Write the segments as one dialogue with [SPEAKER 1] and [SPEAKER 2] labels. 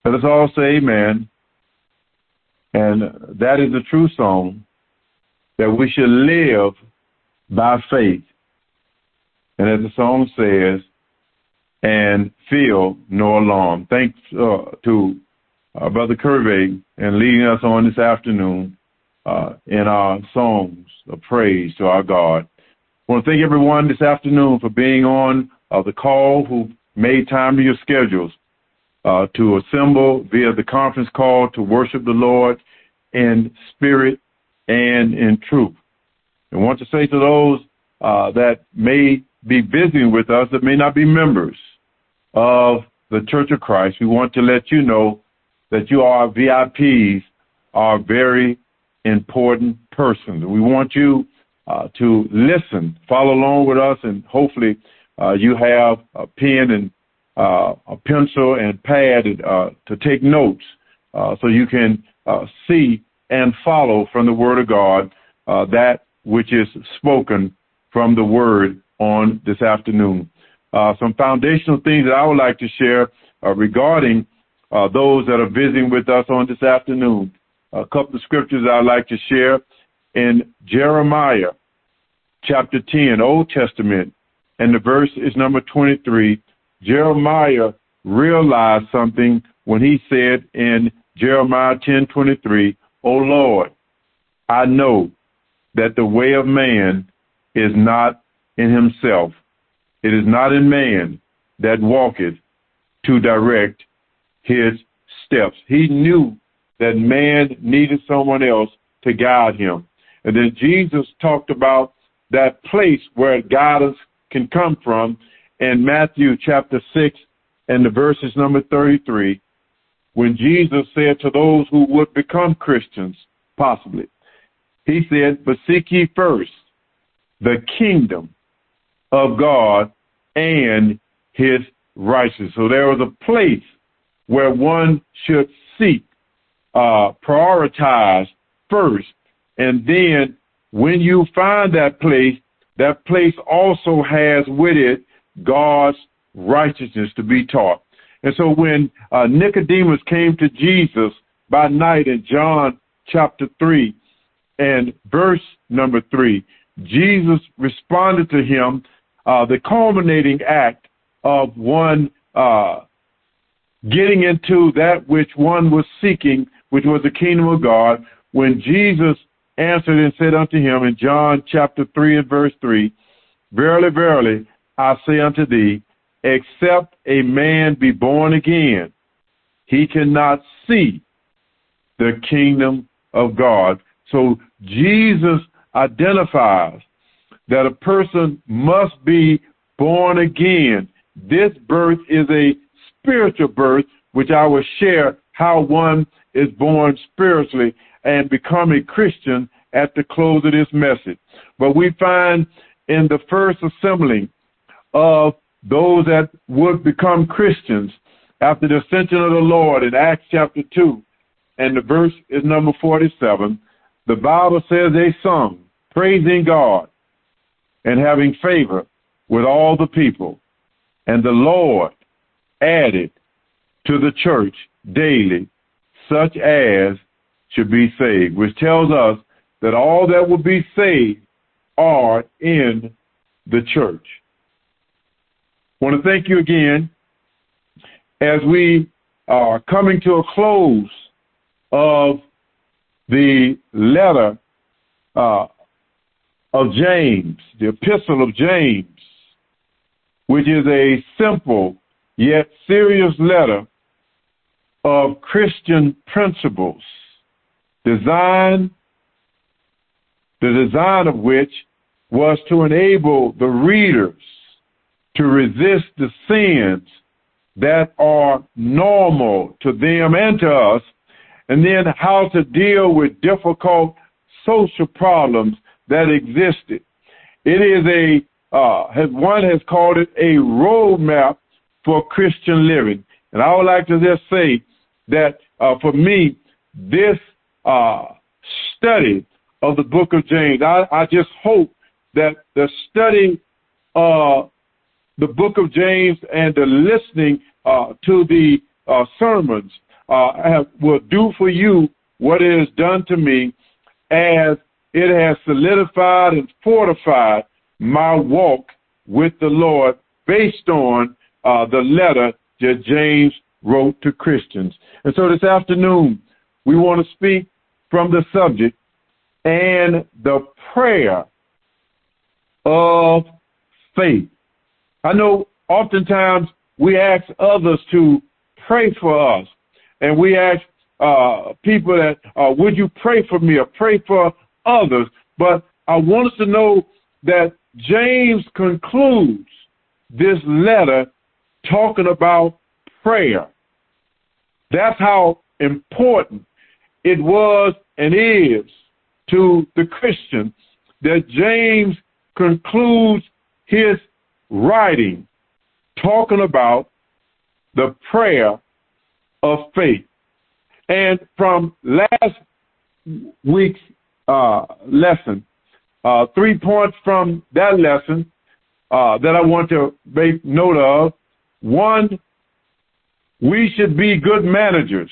[SPEAKER 1] Let us all say amen. And that is the true song, that we should live by faith. And as the song says, and feel no alarm. Thanks to Brother Curvey and leading us on this afternoon in our songs of praise to our God. I want to thank everyone this afternoon for being on the call, who made time in your schedules to assemble via the conference call to worship the Lord in spirit and in truth. I want to say to those that may be visiting with us that may not be members of the Church of Christ, we want to let you know that you are VIPs, are very important persons. We want you to listen, follow along with us, and hopefully you have a pen and a pencil and pad to take notes so you can see and follow from the Word of God that which is spoken from the Word on this afternoon. Some foundational things that I would like to share regarding those that are visiting with us on this afternoon. A couple of scriptures I'd like to share in Jeremiah chapter 10, Old Testament, and the verse is number 23. Jeremiah realized something when he said in Jeremiah 10:23, "O Lord, I know that the way of man is not in himself. It is not in man that walketh to direct his steps." He knew that man needed someone else to guide him. And then Jesus talked about that place where guidance can come from in Matthew chapter 6 and the verses number 33, when Jesus said to those who would become Christians, possibly, he said, "But seek ye first the kingdom of God and his righteousness." So there was a place where one should seek, prioritize first, and then when you find that place also has with it God's righteousness to be taught. And so when Nicodemus came to Jesus by night in John chapter 3 and verse number 3, Jesus responded to him, the culminating act of one getting into that which one was seeking, which was the kingdom of God, when Jesus answered and said unto him in John chapter 3 and verse 3, "Verily, verily, I say unto thee, except a man be born again, he cannot see the kingdom of God." So Jesus identifies that a person must be born again. This birth is a spiritual birth, which I will share how one is born spiritually and become a Christian at the close of this message. But we find in the first assembling of those that would become Christians after the ascension of the Lord in Acts chapter 2, and the verse is number 47, the Bible says they sung, praising God and having favor with all the people. And the Lord added to the church daily such as should be saved, which tells us that all that will be saved are in the church. I want to thank you again as we are coming to a close of the letter of James, the epistle of James, which is a simple yet serious letter of Christian principles, the design of which was to enable the readers to resist the sins that are normal to them and to us, and then how to deal with difficult social problems that existed. It is one has called it a roadmap for Christian living. And I would like to just say that for me, this study of the book of James, I just hope that the study of the book of James and the listening to the sermons, will do for you what it has done to me, as it has solidified and fortified my walk with the Lord based on the letter that James wrote to Christians. And so this afternoon, we want to speak from the subject and the prayer of faith. I know oftentimes we ask others to pray for us, and we ask people that, would you pray for me or pray for others? But I want us to know that James concludes this letter talking about prayer. That's how important it was and is to the Christian that James concludes his writing talking about the prayer of faith. And from last week's lesson, 3 points from that lesson that I want to make note of. One, we should be good managers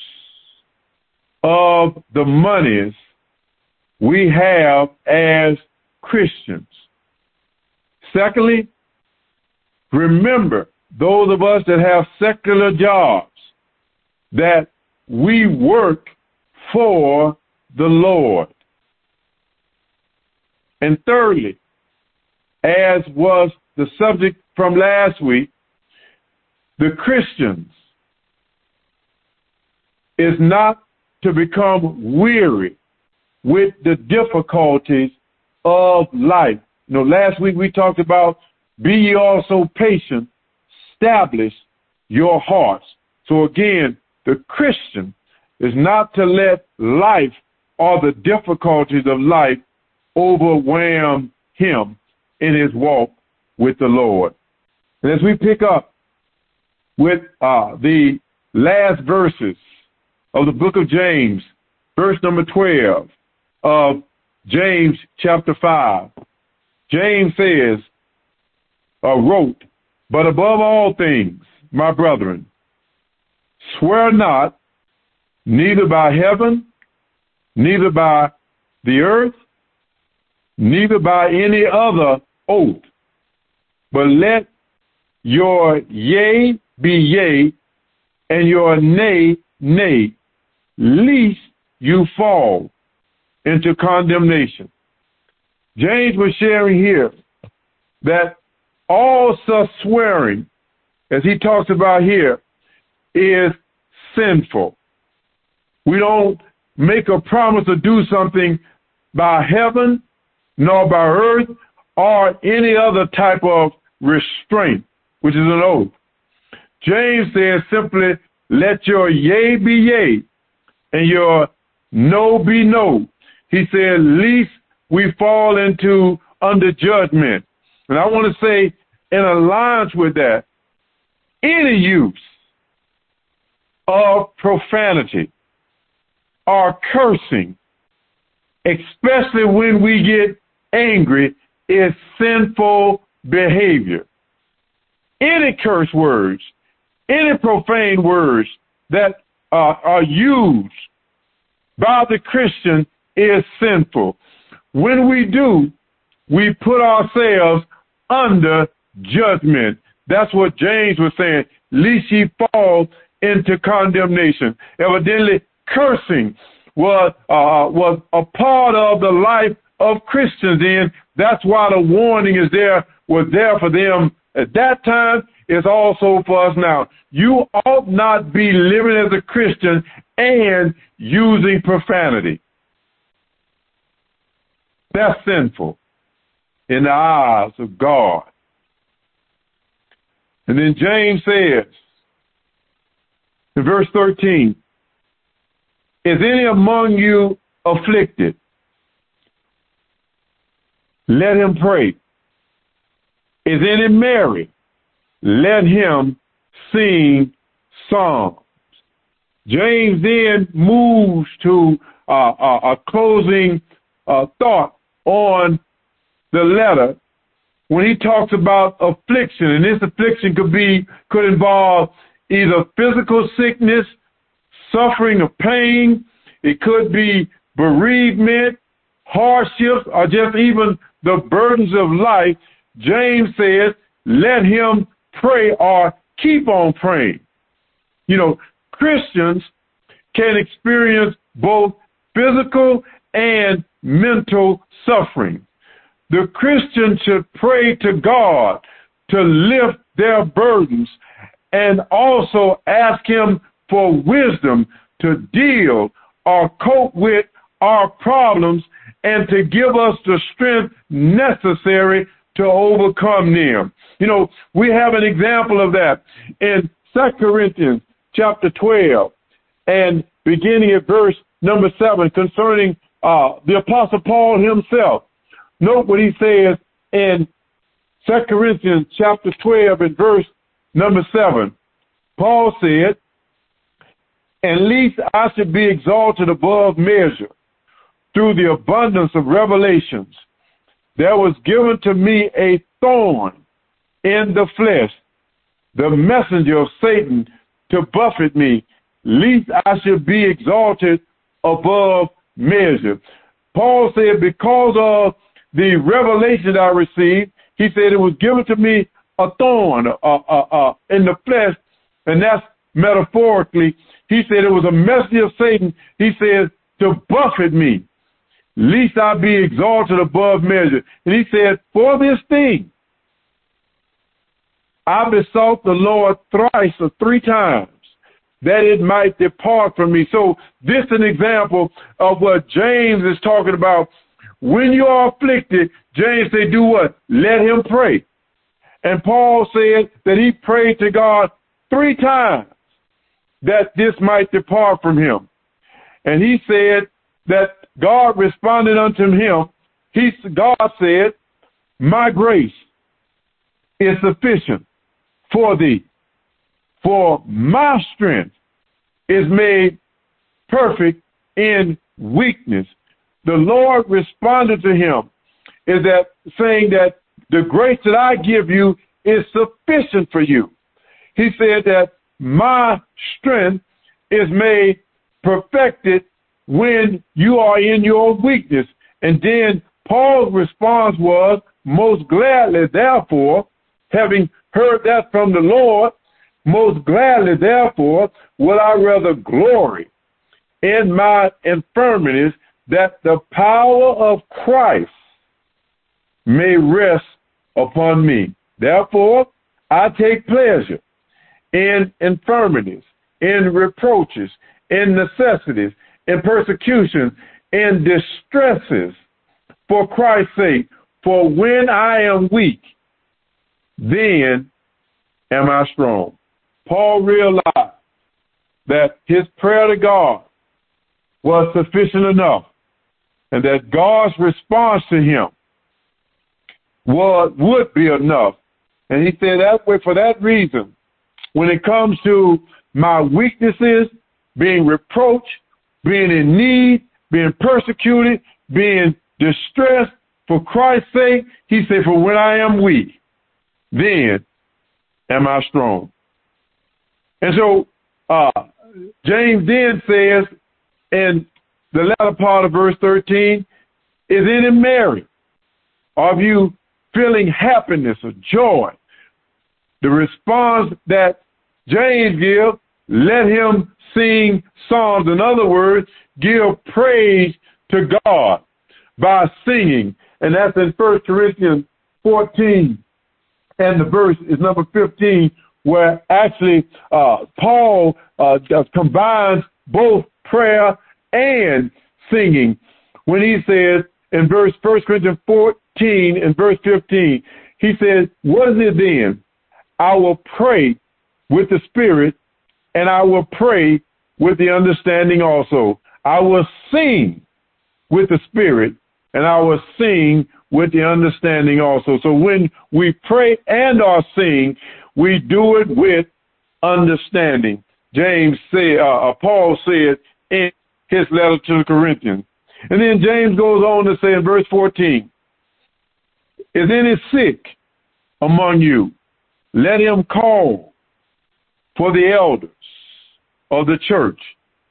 [SPEAKER 1] of the monies we have as Christians. Secondly, remember, those of us that have secular jobs, that we work for the Lord. And thirdly, as was the subject from last week, the Christians is not to become weary with the difficulties of life. You know, last week we talked about, be ye also patient, establish your hearts. So again, the Christian is not to let life or the difficulties of life overwhelm him in his walk with the Lord. And as we pick up with the last verses of the book of James, verse number 12 of James chapter 5, James says, wrote, but above all things, my brethren, swear not, neither by heaven, neither by the earth, neither by any other oath, but let your yea be yea, and your nay, nay, lest you fall into condemnation. James was sharing here that all such swearing, as he talks about here, is sinful. We don't make a promise to do something by heaven, nor by earth, or any other type of restraint, which is an oath. James says simply, let your yea be yea, and your no be no. He said, lest we fall into under judgment. And I want to say, in alliance with that, any use of profanity or cursing, especially when we get angry, is sinful behavior. Any curse words, any profane words that are used by the Christian is sinful. When we do, we put ourselves under judgment. That's what James was saying, lest ye fall into condemnation. Evidently, cursing was a part of the life of Christians, and that's why the warning was there for them at that time. It's also for us now. You ought not be living as a Christian and using profanity. That's sinful in the eyes of God. And then James says in verse 13, is any among you afflicted? Let him pray. Is any merry? Let him sing psalms. James then moves to a closing thought on the letter when he talks about affliction. And this affliction could involve either physical sickness, suffering or pain. It could be bereavement, hardships, or just even the burdens of life. James says, let him pray or keep on praying. You know, Christians can experience both physical and mental suffering. The Christian should pray to God to lift their burdens and also ask him for wisdom to deal or cope with our problems and to give us the strength necessary to overcome them. You know, we have an example of that in 2 Corinthians chapter 12 and beginning at verse number 7 concerning the Apostle Paul himself. Note what he says in 2 Corinthians chapter 12 and verse number 7. Paul said, "At least I should be exalted above measure through the abundance of revelations. There was given to me a thorn in the flesh, the messenger of Satan to buffet me, lest I should be exalted above measure." Paul said, because of the revelation I received, he said it was given to me a thorn in the flesh, and that's metaphorically. He said it was a messenger of Satan, he said, to buffet me, lest I be exalted above measure. And he said, for this thing, I besought the Lord thrice or 3 times that it might depart from me. So this is an example of what James is talking about. When you are afflicted, James said, do what? Let him pray. And Paul said that he prayed to God 3 times that this might depart from him. And he said that God responded unto him. God said, my grace is sufficient for thee, for my strength is made perfect in weakness. The Lord responded to him, is that saying that the grace that I give you is sufficient for you. He said that my strength is made perfected when you are in your weakness. And then Paul's response was, most gladly, therefore, having heard that from the Lord, most gladly, therefore, will I rather glory in my infirmities, that the power of Christ may rest upon me. Therefore, I take pleasure in infirmities, in reproaches, in necessities, in persecution, in distresses, for Christ's sake. For when I am weak, then am I strong. Paul realized that his prayer to God was sufficient enough, and that God's response to him would be enough. And he said that way, for that reason, when it comes to my weaknesses, being reproached, being in need, being persecuted, being distressed, for Christ's sake, he said, for when I am weak, then am I strong. And so James then says in the latter part of verse 13, is any merry? Are you feeling happiness or joy? The response that James gives, let him sing psalms. In other words, give praise to God by singing. And that's in 1 Corinthians 14. And the verse is number 15, where actually Paul combines both prayer and singing when he says in 1 Corinthians 14 and verse 15, he says, what is it then? I will pray with the Spirit, and I will pray with the understanding also. I will sing with the Spirit, and I will sing with the understanding also. So when we pray and or sing, we do it with understanding. Paul said in his letter to the Corinthians. And then James goes on to say in verse 14, is any sick among you? Let him call for the elders of the church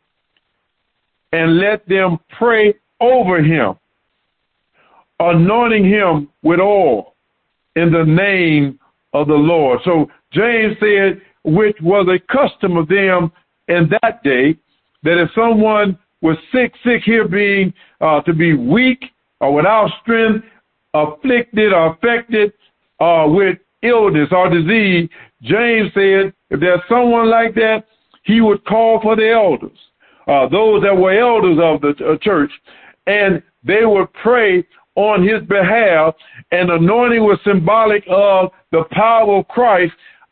[SPEAKER 1] and let them pray over him, anointing him with oil in the name of the Lord. So James said, which was a custom of them in that day, that if someone was sick here being to be weak or without strength, afflicted or affected with illness or disease, James said, if there's someone like that, he would call for the elders, those that were elders of the church, and they would pray on his behalf, and anointing was symbolic of the power of Christ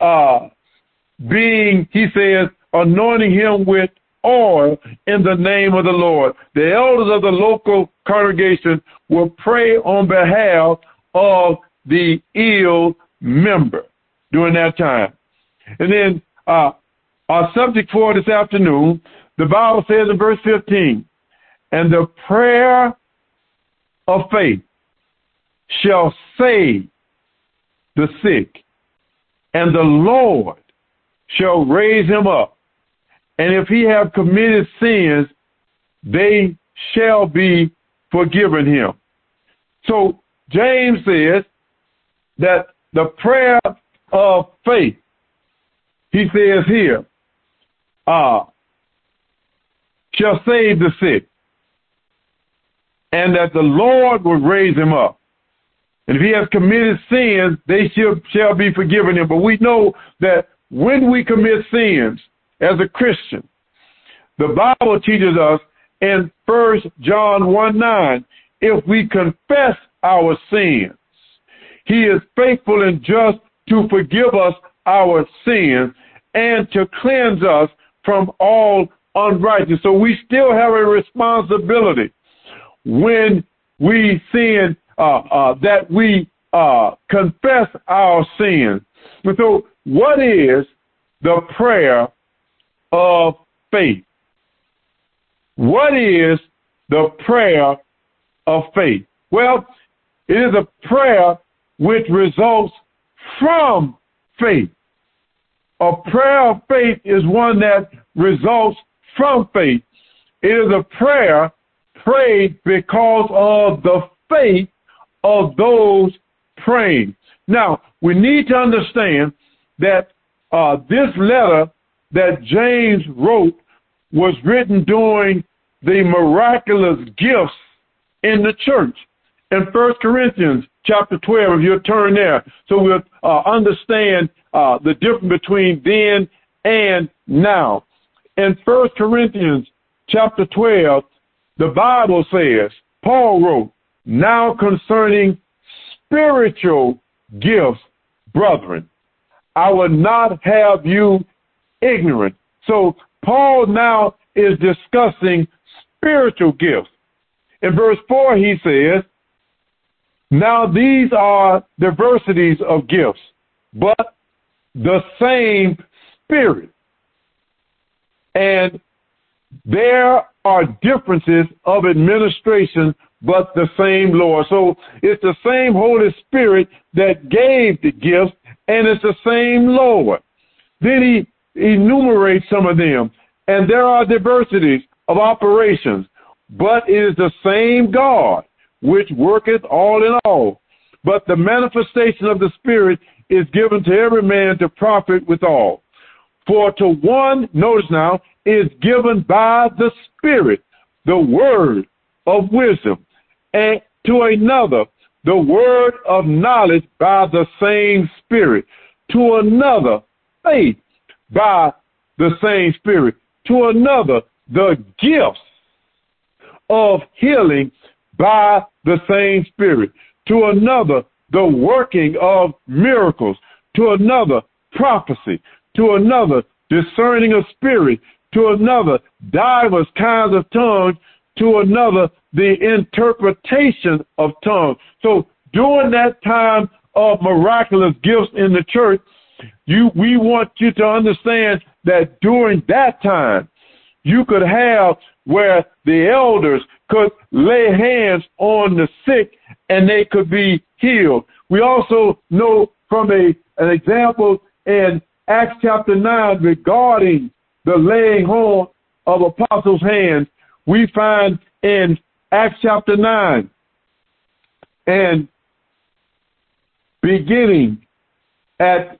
[SPEAKER 1] being, he says, anointing him with oil in the name of the Lord. The elders of the local congregation will pray on behalf of the ill member during that time. And then our subject for this afternoon, the Bible says in verse 15, and the prayer of faith shall save the sick, and the Lord shall raise him up. And if he have committed sins, they shall be forgiven him. So James says that the prayer of faith, he says here, shall save the sick, and that the Lord will raise him up. And if he has committed sins, they shall be forgiven him. But we know that when we commit sins as a Christian, the Bible teaches us in 1 John 1:9, if we confess our sins, he is faithful and just to forgive us our sins and to cleanse us from all unrighteousness. So we still have a responsibility when we sin, that we confess our sins. And so what is the prayer of faith? What is the prayer of faith? Well, it is a prayer which results from faith. A prayer of faith is one that results from faith. It is a prayer prayed because of the faith of those praying. Now, we need to understand that this letter that James wrote was written during the miraculous gifts in the church. In 1 Corinthians chapter 12, if you'll turn there, so we'll understand the difference between then and now. In 1 Corinthians chapter 12, the Bible says, Paul wrote, now concerning spiritual gifts, brethren, I will not have you ignorant. So Paul now is discussing spiritual gifts. In verse 4, he says, now these are diversities of gifts, but the same Spirit. And there are differences of administration, but the same Lord. So it's the same Holy Spirit that gave the gifts, and it's the same Lord. Then he enumerates some of them, and there are diversities of operations, but it is the same God which worketh all in all. But the manifestation of the Spirit is given to every man to profit withal. For to one, notice now, is given by the Spirit the word of wisdom, and to another the word of knowledge by the same Spirit, to another faith by the same Spirit, to another the gifts of healing by the same Spirit, to another the working of miracles, to another prophecy, to another discerning of spirit, to another divers kinds of tongues, to another the interpretation of tongues. So during that time of miraculous gifts in the church, we want you to understand that during that time, you could have where the elders could lay hands on the sick and they could be healed. We also know from an example in Acts chapter 9 regarding the laying hold of apostles' hands, we find in Acts chapter 9 and beginning at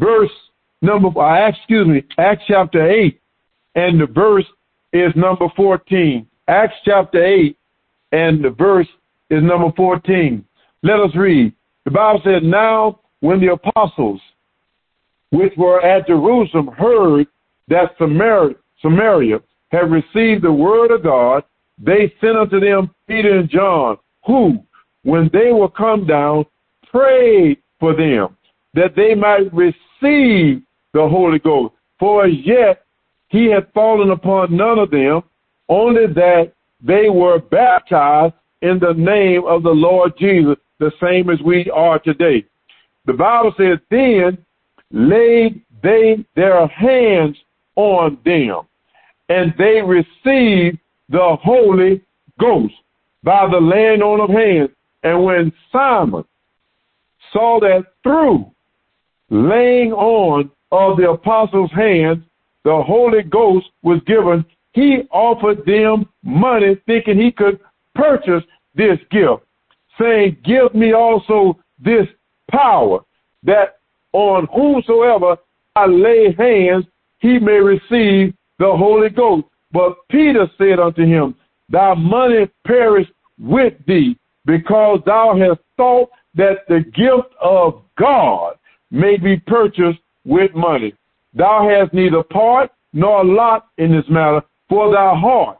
[SPEAKER 1] Acts chapter 8, and the verse is number 14. Acts chapter 8, and the verse is number 14. Let us read. The Bible said, now when the apostles which were at Jerusalem heard that Samaria had received the word of God, they sent unto them Peter and John, who, when they were come down, prayed for them, that they might receive the Holy Ghost. For as yet he had fallen upon none of them, only that they were baptized in the name of the Lord Jesus, the same as we are today. The Bible says, then laid they their hands on them, and they received the Holy Ghost by the laying on of hands. And when Simon saw that through laying on of the apostles' hands, the Holy Ghost was given, he offered them money, thinking he could purchase this gift, saying, give me also this power, that on whomsoever I lay hands, he may receive the Holy Ghost. But Peter said unto him, thy money perish with thee, because thou hast thought that the gift of God may be purchased with money. Thou hast neither part nor lot in this matter, for thy heart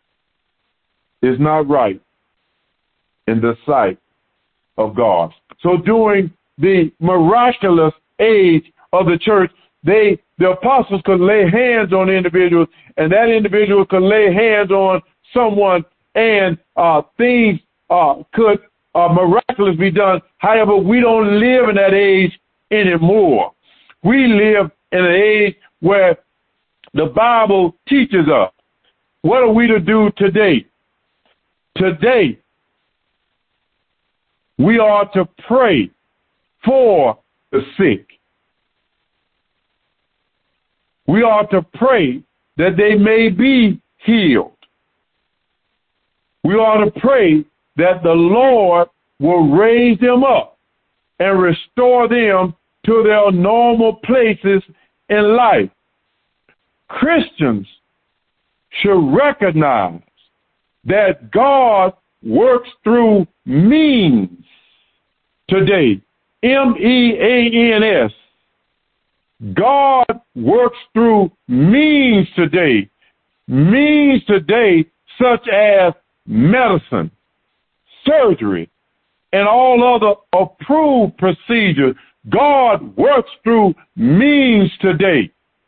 [SPEAKER 1] is not right in the sight of God. So during the miraculous age of the church, the apostles could lay hands on individuals, and that individual could lay hands on someone, and things could miraculously be done. However, we don't live in that age anymore. We live in an age where the Bible teaches us. What are we to do today? Today, we are to pray for the sick. We are to pray that they may be healed. We are to pray that the Lord will raise them up and restore them to their normal places in life. Christians should recognize that God works through means today. MEANS. God works through means today. Means today such as medicine, surgery, and all other approved procedures. God works through means today.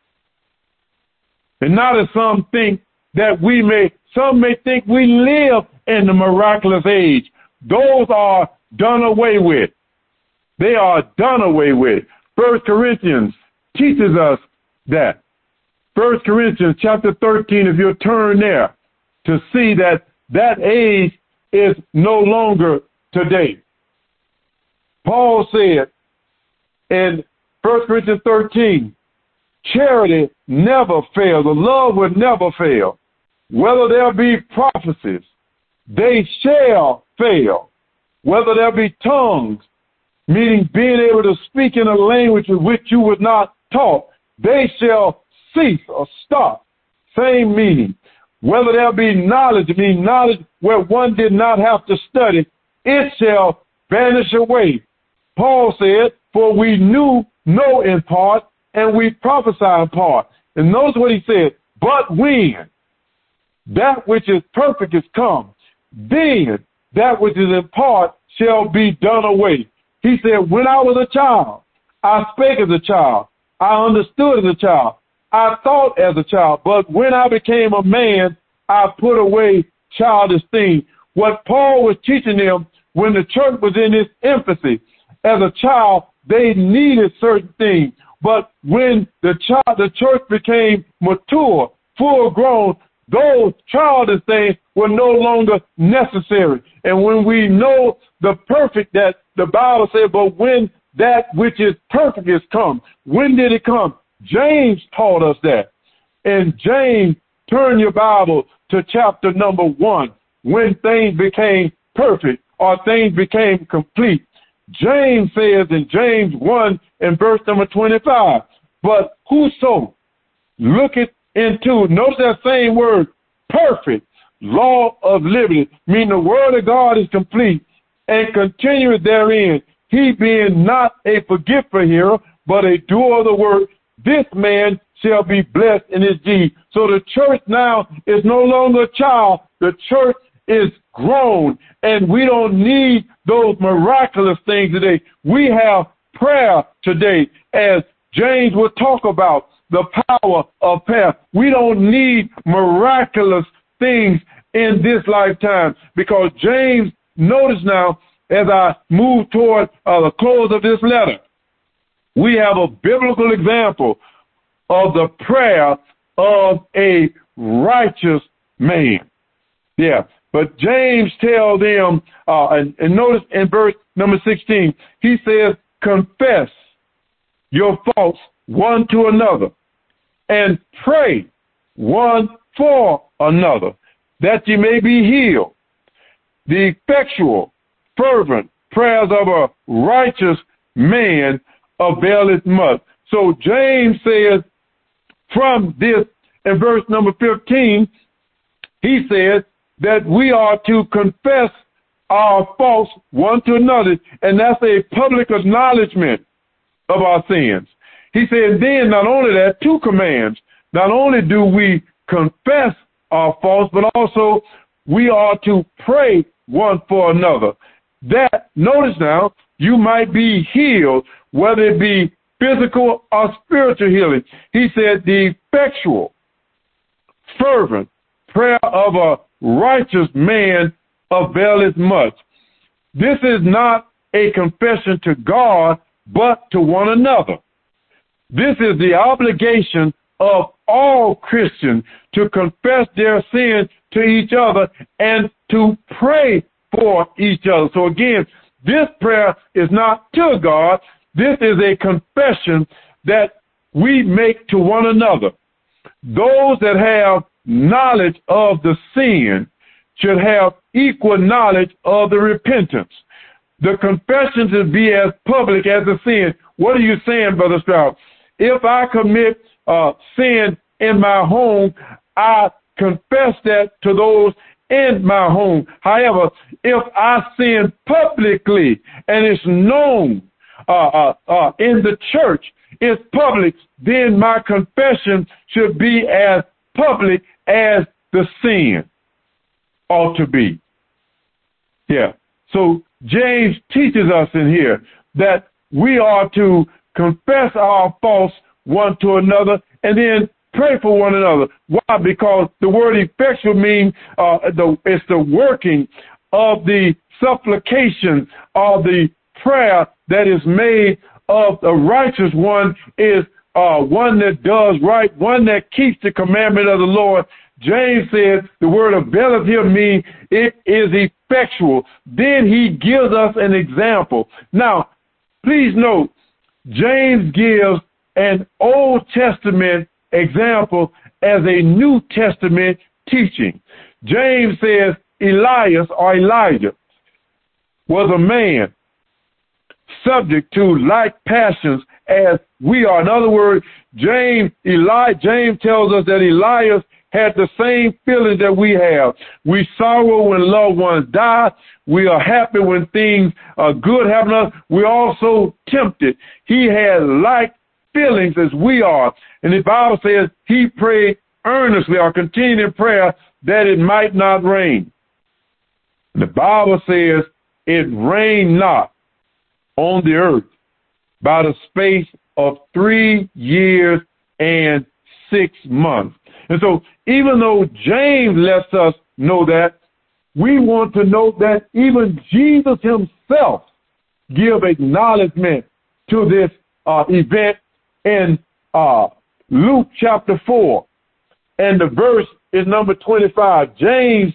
[SPEAKER 1] And not as some think that some may think we live in the miraculous age. Those are done away with. They are done away with. 1 Corinthians teaches us that. 1 Corinthians chapter 13, if you'll turn there to see that age is no longer today. Paul said in 1 Corinthians 13, charity never fails, the love will never fail. Whether there be prophecies, they shall fail. Whether there be tongues, meaning being able to speak in a language with which you was not taught, they shall cease or stop. Same meaning. Whether there be knowledge, meaning knowledge where one did not have to study, it shall vanish away. Paul said, for we know in part, and we prophesy in part. And notice what he said, but when that which is perfect is come, then that which is in part shall be done away. He said, when I was a child, I spake as a child, I understood as a child, I thought as a child, but when I became a man, I put away childish things. What Paul was teaching them when the church was in its infancy, as a child, they needed certain things. But when the church became mature, full grown, those childish things were no longer necessary. And when we know the perfect, that the Bible said, but when that which is perfect is come, when did it come? James taught us that. And James, turn your Bible to chapter number 1, when things became perfect or things became complete. James says in James 1 and verse number 25, but whoso looketh into, notice that same word, perfect, law of liberty, meaning the word of God is complete, and continueth therein, he being not a forgetful hearer, but a doer of the word, this man shall be blessed in his deed. So the church now is no longer a child. The church is grown, and we don't need those miraculous things today. We have prayer today, as James will talk about the power of prayer. We don't need miraculous things in this lifetime, because James, notice now, as I move toward the close of this letter, we have a biblical example of the prayer of a righteous man. Yeah, but James tells them, and notice in verse number 16, he says, confess your faults one to another and pray one for another, that ye may be healed. The effectual, fervent prayers of a righteous man availeth much. So James says from this, in verse number 15, he says that we are to confess our faults one to another, and that's a public acknowledgement of our sins. He said then, not only that, 2 commands. Not only do we confess our faults, but also we are to pray one for another. That, notice now, you might be healed, whether it be physical or spiritual healing. He said the effectual, fervent prayer of a righteous man availeth much. This is not a confession to God, but to one another. This is the obligation of all Christians, to confess their sins to each other and to pray for each other. So again, this prayer is not to God. This is a confession that we make to one another. Those that have knowledge of the sin should have equal knowledge of the repentance. The confession should be as public as the sin. What are you saying, Brother Stroud? If I commit sin in my home, I confess that to those in my home. However, if I sin publicly and it's known in the church, it's public, then my confession should be as public as the sin ought to be. Yeah. So James teaches us in here that we are to confess our faults one to another and then pray for one another. Why? Because the word effectual means it's the working of the supplication of the prayer that is made of the righteous one, is one that does right, one that keeps the commandment of the Lord. James says the word availeth here means it is effectual. Then he gives us an example. Now, please note, James gives an Old Testament example as a New Testament teaching. James says Elias or Elijah was a man subject to like passions as we are. In other words, James tells us that Elias had the same feelings that we have. We sorrow when loved ones die. We are happy when things are good happen to us. We're also tempted. He had like feelings as we are. And the Bible says he prayed earnestly or continued in prayer that it might not rain. And the Bible says it rained not on the earth by the space of 3 years and 6 months. And so even though James lets us know that, we want to know that even Jesus himself give acknowledgement to this event in Luke chapter 4. And the verse is number 25. Jesus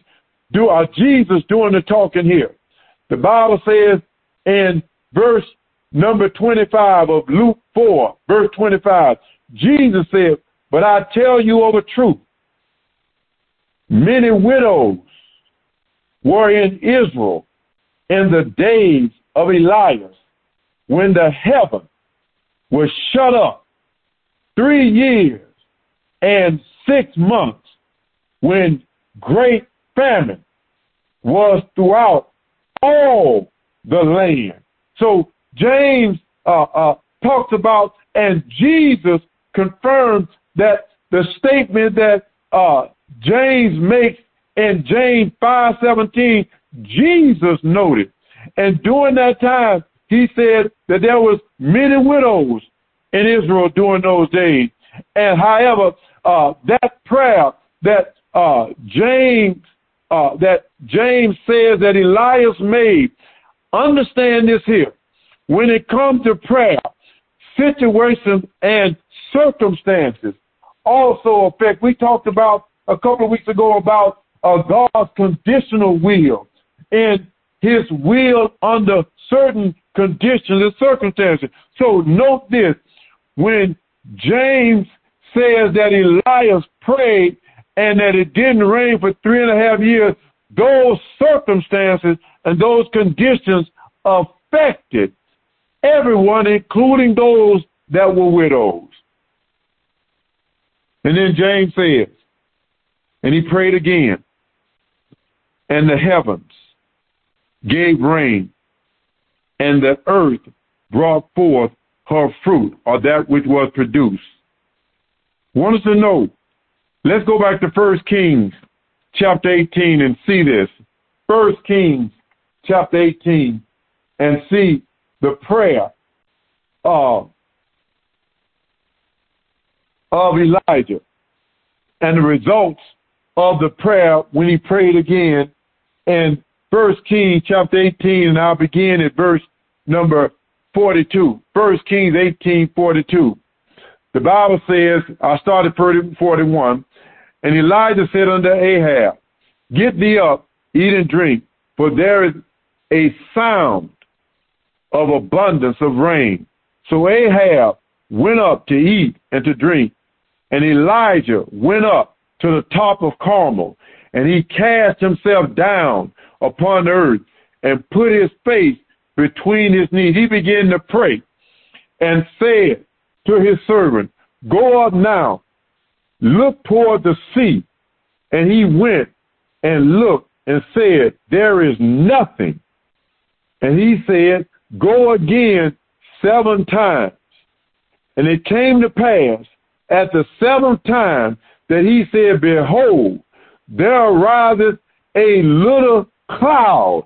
[SPEAKER 1] doing the talking here. The Bible says in verse number 25 of Luke 4, verse 25, Jesus said, but I tell you of a truth, Many widows were in Israel in the days of Elias, when the heaven was shut up 3 years and 6 months, when great famine was throughout all the land. So James talks about, and Jesus confirms that the statement that James makes in James 5:17, Jesus noted. And during that time, he said that there was many widows in Israel during those days. And however, that prayer that James says that Elias made, understand this here. When it comes to prayer, situations and circumstances also affect. We talked about a couple of weeks ago about God's conditional will and his will under certain conditions and circumstances. So note this, when James says that Elias prayed and that it didn't rain for 3.5 years, those circumstances and those conditions affected everyone, including those that were widows. And then James says, and he prayed again, and the heavens gave rain, and the earth brought forth her fruit, or that which was produced. Want us to know, let's go back to 1 Kings chapter 18 and see this. 1 Kings chapter 18 and see the prayer of Elijah and the results of the prayer when he prayed again in 1 Kings chapter 18, and I'll begin at verse number 42. 1 Kings 18:42. The Bible says, I started 41, and Elijah said unto Ahab, get thee up, eat and drink, for there is a sound of abundance of rain. So Ahab went up to eat and to drink, and Elijah went up to the top of Carmel, and he cast himself down upon earth and put his face between his knees. He began to pray and said to his servant, go up now, look toward the sea. And he went and looked and said, there is nothing. And he said, go again 7 times. And it came to pass at the 7th time that he said, behold, there ariseth a little cloud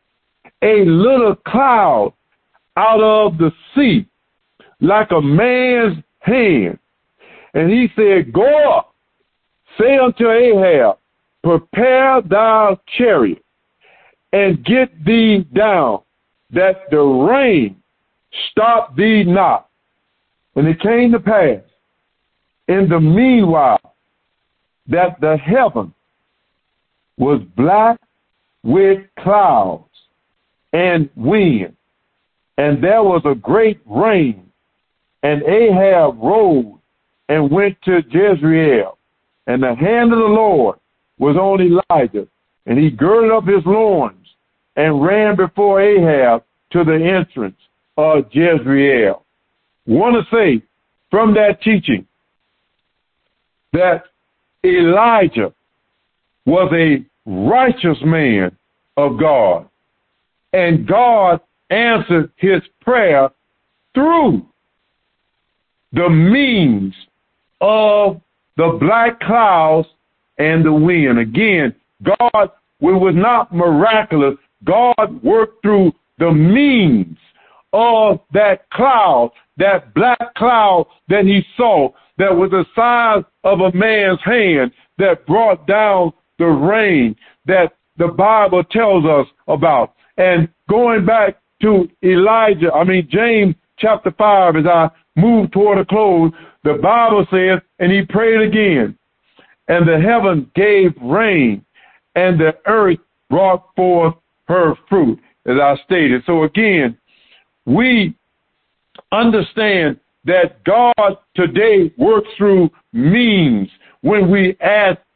[SPEAKER 1] out of the sea, like a man's hand. And he said, go up, say unto Ahab, prepare thy chariot, and get thee down, that the rain stop thee not. And it came to pass, in the meanwhile, that the heaven was black with clouds and wind, and there was a great rain. And Ahab rose and went to Jezreel, and the hand of the Lord was on Elijah, and he girded up his loins and ran before Ahab to the entrance of Jezreel. Want to say from that teaching that Elijah was a righteous man of God, and God answered his prayer through the means of the black clouds and the wind. Again, God was not miraculous. God worked through the means of that cloud, that black cloud that he saw, that was the size of a man's hand, that brought down the rain that the Bible tells us about. And going back to James chapter 5, as I move toward a close, the Bible says, and he prayed again, and the heaven gave rain, and the earth brought forth her fruit, as I stated. So again, we understand that God today works through means when we ask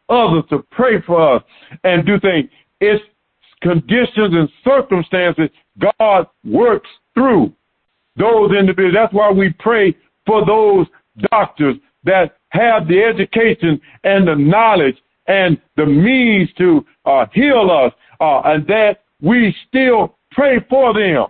[SPEAKER 1] others to pray for us and do things. It's conditions and circumstances God works through those individuals. That's why we pray for those doctors that have the education and the knowledge and the means to heal us, and that we still pray for them.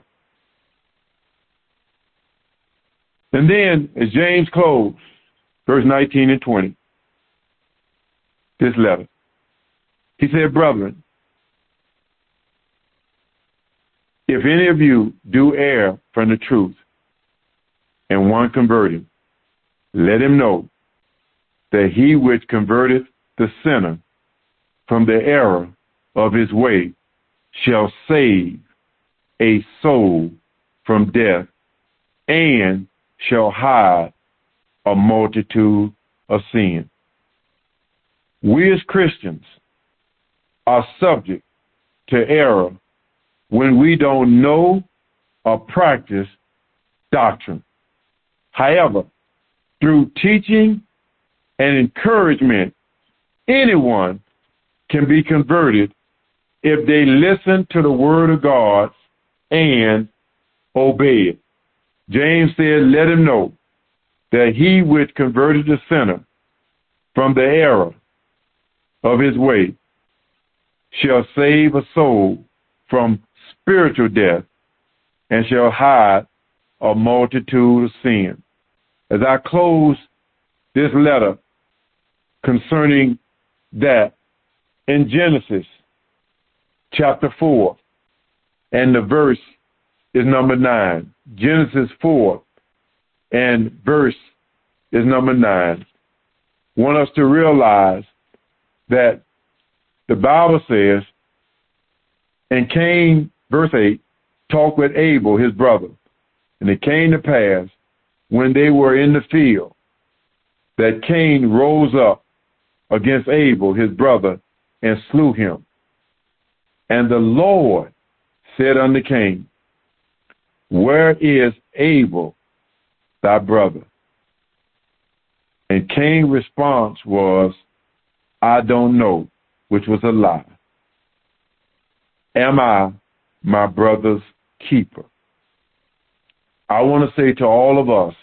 [SPEAKER 1] And then, as James closed, verse 19 and 20, this letter, he said, brethren, if any of you do err from the truth and one convert him, let him know that he which converteth the sinner from the error of his way shall save a soul from death and shall hide a multitude of sin. We as Christians are subject to error when we don't know or practice doctrine. However, through teaching and encouragement, anyone can be converted if they listen to the word of God and obey it. James said, let him know that he which converted the sinner from the error of his way shall save a soul from spiritual death and shall hide a multitude of sin. As I close this letter concerning that, in Genesis chapter 4, and the verse is number 9. Genesis 4 and verse is number 9. I want us to realize that the Bible says, and Cain, verse 8, talked with Abel, his brother. And it came to pass, when they were in the field, that Cain rose up against Abel, his brother, and slew him. And the Lord said unto Cain, where is Abel, thy brother? And Cain's response was, I don't know, which was a lie. Am I my brother's keeper? I want to say to all of us,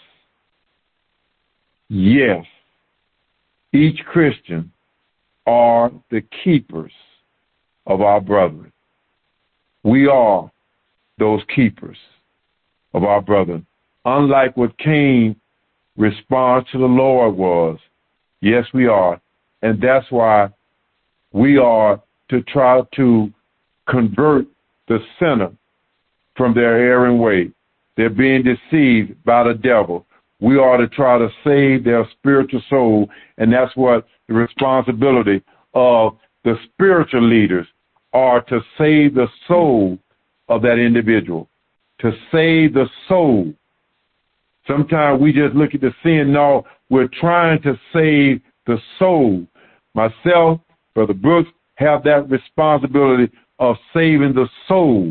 [SPEAKER 1] yes, each Christian are the keepers of our brethren. We are those keepers of our brethren. Unlike what Cain's response to the Lord was, yes, we are. And that's why we are to try to convert the sinner from their erring way. They're being deceived by the devil. We are to try to save their spiritual soul, and that's what the responsibility of the spiritual leaders are, to save the soul of that individual, to save the soul. Sometimes we just look at the sin. No, we're trying to save the soul. Myself, Brother Brooks, have that responsibility of saving the soul.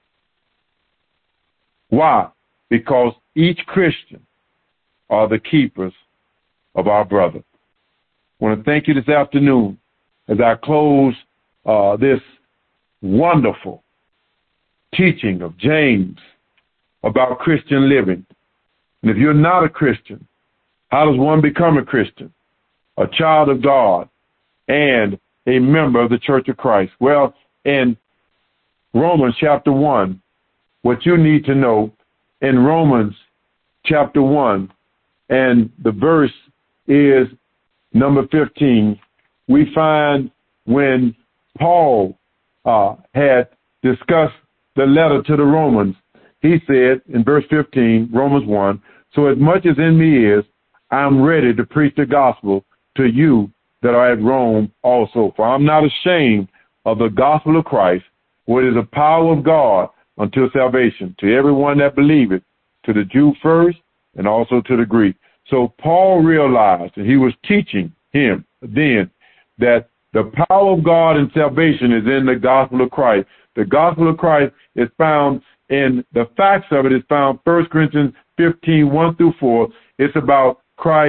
[SPEAKER 1] Why? Because each Christian are the keepers of our brother. I want to thank you this afternoon as I close this wonderful teaching of James about Christian living. And if you're not a Christian, how does one become a Christian, a child of God, and a member of the Church of Christ? Well, in Romans chapter 1, what you need to know in Romans chapter 1, and the verse is number 15, we find when Paul had discussed the letter to the Romans, he said in verse 15, Romans 1, so as much as in me is, I am ready to preach the gospel to you that are at Rome also. For I'm not ashamed of the gospel of Christ, for it is the power of God unto salvation, to everyone that believeth, to the Jew first, and also to the Greek. So Paul realized, and he was teaching him then, that the power of God and salvation is in the gospel of Christ. The gospel of Christ is found in, the facts of it is found 1 Corinthians 15, 1 through 4. It's about Christ's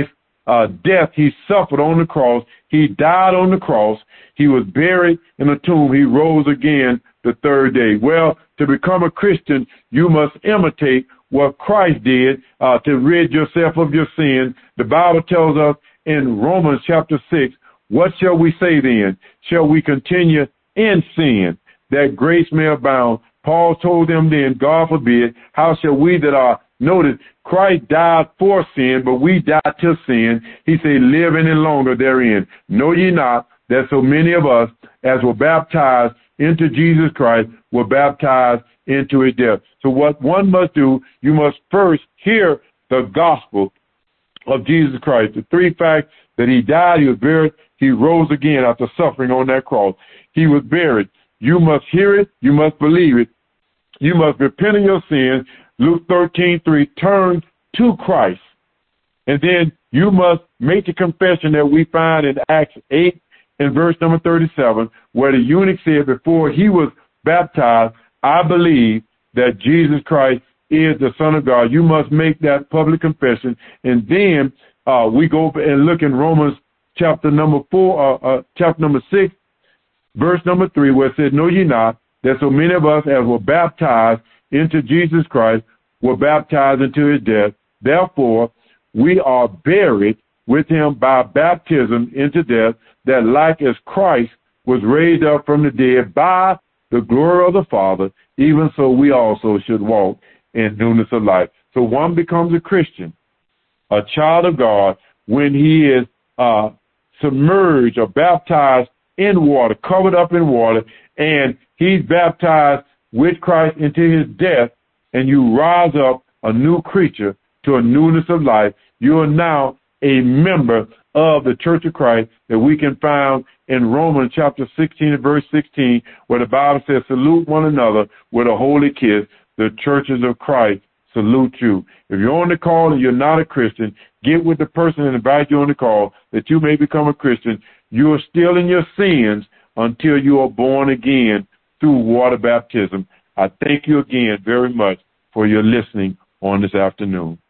[SPEAKER 1] death, he suffered on the cross. He died on the cross. He was buried in a tomb. He rose again the third day. Well, to become a Christian, you must imitate what Christ did to rid yourself of your sin. The Bible tells us in Romans chapter 6, what shall we say then? Shall we continue in sin, that grace may abound? Paul told them then, God forbid, how shall we that are, notice, Christ died for sin, but we died to sin. He said, live any longer therein. Know ye not that so many of us, as were baptized into Jesus Christ, were baptized into his death. So what one must do, you must first hear the gospel of Jesus Christ. The three facts: that he died, he was buried, he rose again after suffering on that cross. He was buried. You must hear it. You must believe it. You must repent of your sins. Luke 13:3, turn to Christ. And then you must make the confession that we find in Acts 8 and verse number 37, where the eunuch said before he was baptized, I believe that Jesus Christ is the Son of God. You must make that public confession. And then we go and look in Romans chapter number 6, verse number 3, where it says, know ye not that so many of us as were baptized into Jesus Christ were baptized into his death. Therefore, we are buried with him by baptism into death, that like as Christ was raised up from the dead by the glory of the Father, even so we also should walk in newness of life. So one becomes a Christian, a child of God, when he is submerged or baptized in water, covered up in water, and he's baptized with Christ into his death, and you rise up a new creature to a newness of life. You are now a member of the Church of Christ that we can find in Romans chapter 16 and verse 16, where the Bible says, salute one another with a holy kiss. The churches of Christ salute you. If you're on the call and you're not a Christian, get with the person and invite you on the call that you may become a Christian. You are still in your sins until you are born again through water baptism. I thank you again very much for your listening on this afternoon.